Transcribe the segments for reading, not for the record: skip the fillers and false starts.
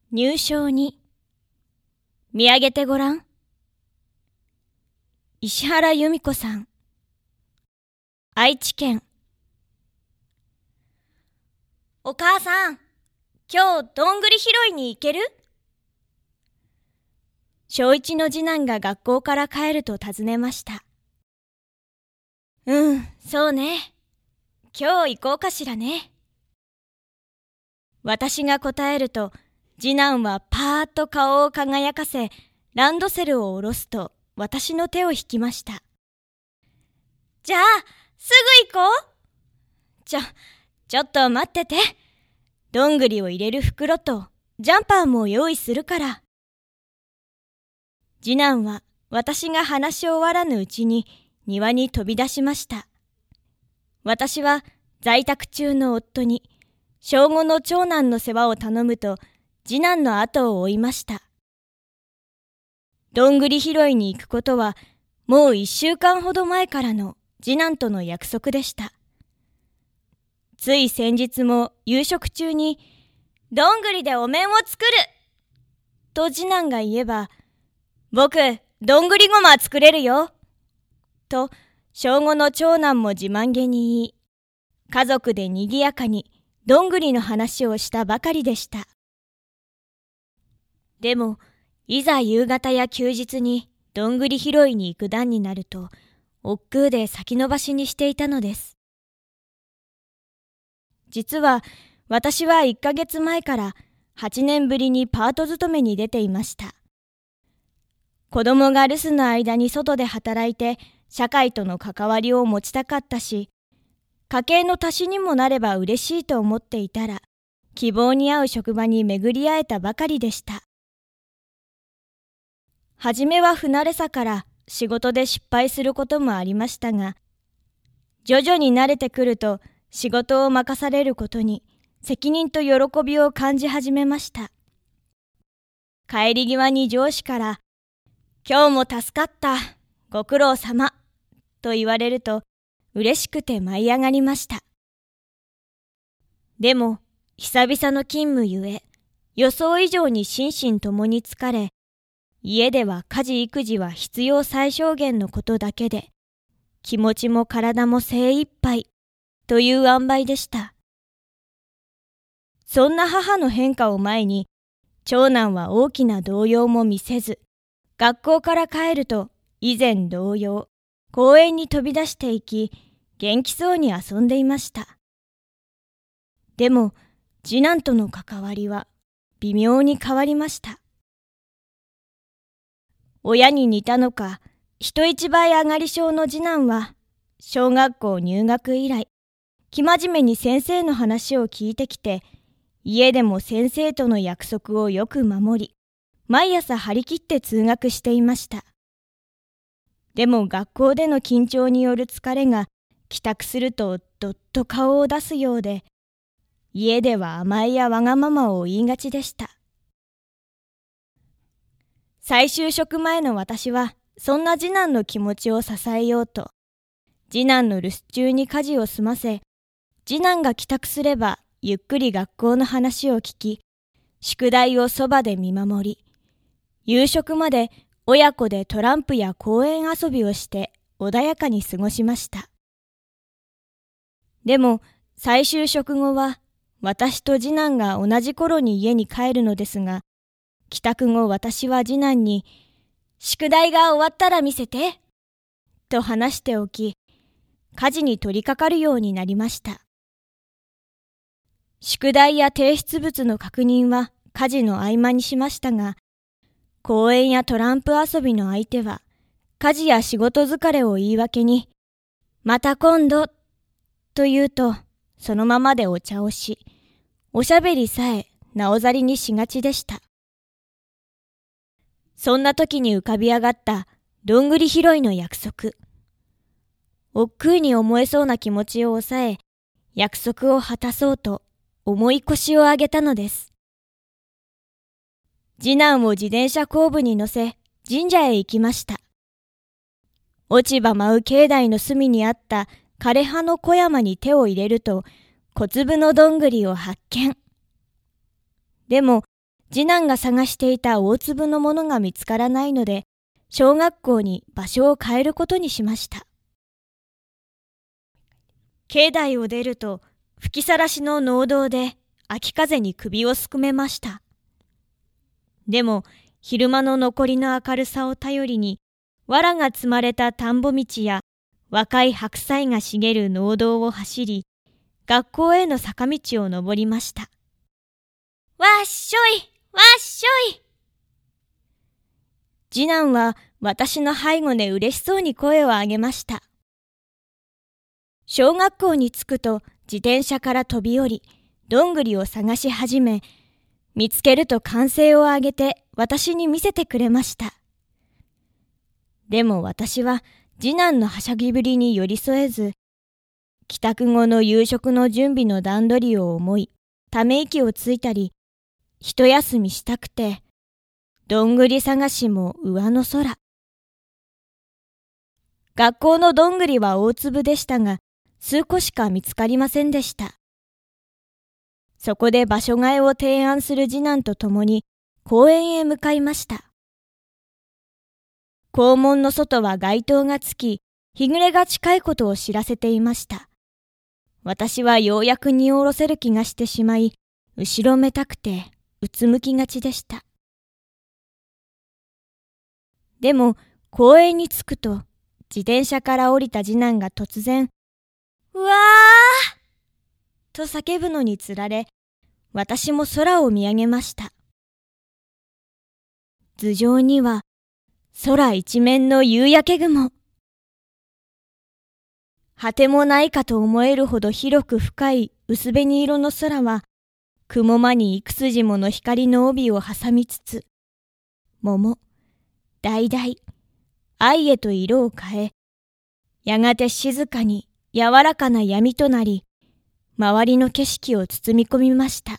入賞に。見上げてごらん。石原由美子さん。愛知県。お母さん、今日どんぐり拾いに行ける？小一の次男が学校から帰ると尋ねました。そうね。今日行こうかしらね。私が答えると、次男はパーッと顔を輝かせ、ランドセルを下ろすと私の手を引きました。じゃあ、すぐ行こう。ちょっと待ってて。どんぐりを入れる袋とジャンパーも用意するから。次男は私が話し終わらぬうちに庭に飛び出しました。私は在宅中の夫に小5の長男の世話を頼むと次男の後を追いました。どんぐり拾いに行くことはもう1週間ほど前からの次男との約束でした。つい先日も夕食中にどんぐりでお面を作ると次男が言えば、僕どんぐりごま作れるよと小5の長男も自慢げに言い、家族でにぎやかにどんぐりの話をしたばかりでした。でもいざ夕方や休日にどんぐり拾いに行く段になると億劫で先延ばしにしていたのです。実は私は1ヶ月前から8年ぶりにパート勤めに出ていました。子供が留守の間に外で働いて社会との関わりを持ちたかったし、家計の足しにもなれば嬉しいと思っていたら、希望に合う職場に巡り会えたばかりでした。はじめは不慣れさから仕事で失敗することもありましたが、徐々に慣れてくると仕事を任されることに責任と喜びを感じ始めました。帰り際に上司から、今日も助かった、ご苦労様と言われると嬉しくて舞い上がりました。でも久々の勤務ゆえ予想以上に心身ともに疲れ、家では家事育児は必要最小限のことだけで、気持ちも体も精一杯という塩梅でした。そんな母の変化を前に、長男は大きな動揺も見せず、学校から帰ると以前同様、公園に飛び出していき、元気そうに遊んでいました。でも、次男との関わりは微妙に変わりました。親に似たのか、人一倍上がり症の次男は、小学校入学以来、生真面目に先生の話を聞いてきて、家でも先生との約束をよく守り、毎朝張り切って通学していました。でも学校での緊張による疲れが帰宅するとどっと顔を出すようで、家では甘えやわがままを言いがちでした。再就職前の私はそんな次男の気持ちを支えようと、次男の留守中に家事を済ませ、次男が帰宅すればゆっくり学校の話を聞き、宿題をそばで見守り、夕食まで親子でトランプや公園遊びをして穏やかに過ごしました。でも再就職後は私と次男が同じ頃に家に帰るのですが、帰宅後私は次男に、宿題が終わったら見せて、と話しておき、家事に取り掛かるようになりました。宿題や提出物の確認は家事の合間にしましたが、公園やトランプ遊びの相手は、家事や仕事疲れを言い訳に、また今度、と言うと、そのままでお茶をし、おしゃべりさえなおざりにしがちでした。そんな時に浮かび上がったどんぐり拾いの約束。億劫に思えそうな気持ちを抑え、約束を果たそうと重い腰を上げたのです。次男を自転車後部に乗せ、神社へ行きました。落ち葉舞う境内の隅にあった枯葉の小山に手を入れると、小粒のどんぐりを発見。でも、 次男が探していた大粒のものが見つからないので、小学校に場所を変えることにしました。境内を出ると、吹きさらしの農道で秋風に首をすくめました。でも、昼間の残りの明るさを頼りに、藁が積まれた田んぼ道や若い白菜が茂る農道を走り、学校への坂道を登りました。わっしょい、わっしょい。次男は私の背後で嬉しそうに声を上げました。小学校に着くと自転車から飛び降り、どんぐりを探し始め、見つけると歓声を上げて私に見せてくれました。でも私は次男のはしゃぎぶりに寄り添えず、帰宅後の夕食の準備の段取りを思い、ため息をついたり、一休みしたくて、どんぐり探しも上の空。学校のどんぐりは大粒でしたが、数個しか見つかりませんでした。そこで場所替えを提案する次男と共に公園へ向かいました。校門の外は街灯がつき、日暮れが近いことを知らせていました。私はようやく荷を下ろせる気がしてしまい、後ろめたくてうつむきがちでした。でも公園に着くと、自転車から降りた次男が突然、うわーと叫ぶのにつられ、私も空を見上げました。頭上には空一面の夕焼け雲。果てもないかと思えるほど広く深い薄紅色の空は、雲間に幾筋もの光の帯を挟みつつ、桃、橙、藍へと色を変え、やがて静かに柔らかな闇となり、周りの景色を包み込みました。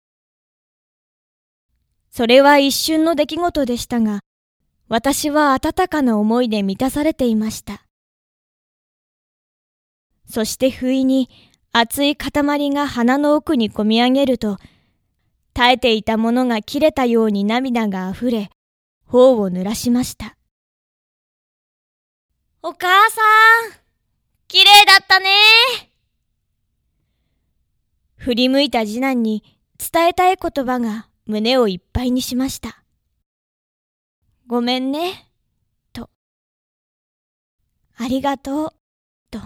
それは一瞬の出来事でしたが、私は温かな思いで満たされていました。そして不意に熱い塊が鼻の奥にこみ上げると、耐えていたものが切れたように涙があふれ、頬を濡らしました。お母さん、綺麗だったね。振り向いた次男に伝えたい言葉が胸をいっぱいにしました。ごめんね、と。ありがとう、と。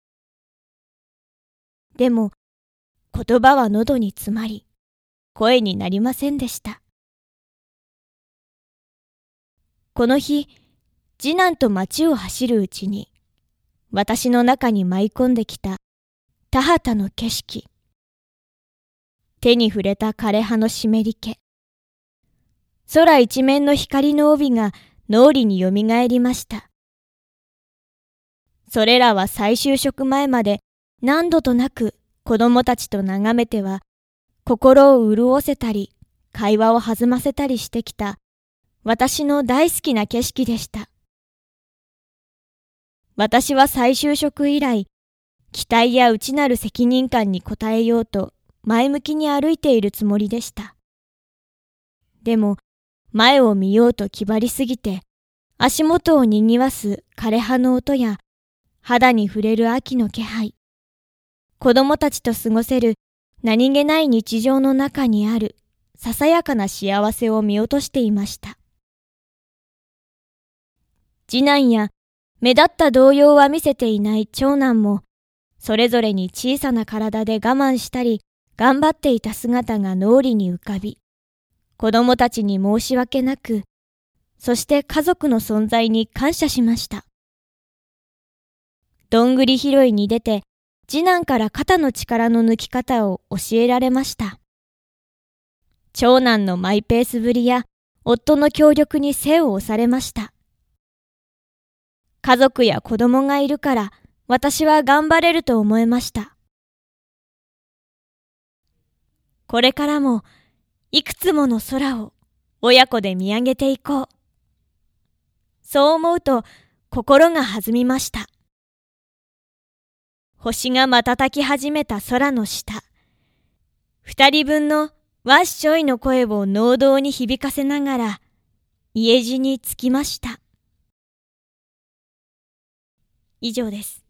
でも、言葉は喉に詰まり、声になりませんでした。この日、次男と街を走るうちに、私の中に舞い込んできた田畑の景色。手に触れた枯葉の湿り気。空一面の光の帯が脳裏によみがえりました。それらは再就職前まで何度となく子供たちと眺めては、心を潤せたり、会話を弾ませたりしてきた、私の大好きな景色でした。私は再就職以来、期待や内なる責任感に応えようと前向きに歩いているつもりでした。でも、前を見ようと気張りすぎて、足元を賑わす枯葉の音や、肌に触れる秋の気配、子供たちと過ごせる何気ない日常の中にあるささやかな幸せを見落としていました。次男や目立った動揺は見せていない長男も、それぞれに小さな体で我慢したり頑張っていた姿が脳裏に浮かび、子供たちに申し訳なく、そして家族の存在に感謝しました。どんぐり拾いに出て、次男から肩の力の抜き方を教えられました。長男のマイペースぶりや夫の協力に背を押されました。家族や子供がいるから私は頑張れると思えました。これからもいくつもの空を親子で見上げていこう。そう思うと心が弾みました。星が瞬き始めた空の下、2人分のわっしょいの声を農道に響かせながら、家路に着きました。以上です。